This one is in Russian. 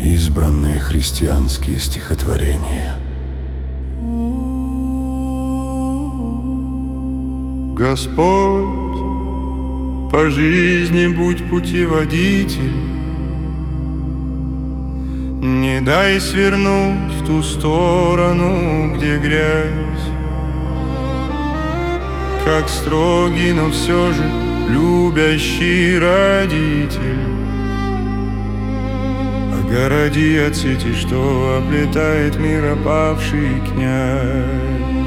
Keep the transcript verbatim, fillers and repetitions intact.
избранные христианские стихотворения. Господь, по жизни будь путеводитель, не дай свернуть в ту сторону, где грязь. Как строгий, но все же любящий родитель, огороди от сети, что оплетает мир опавший князь.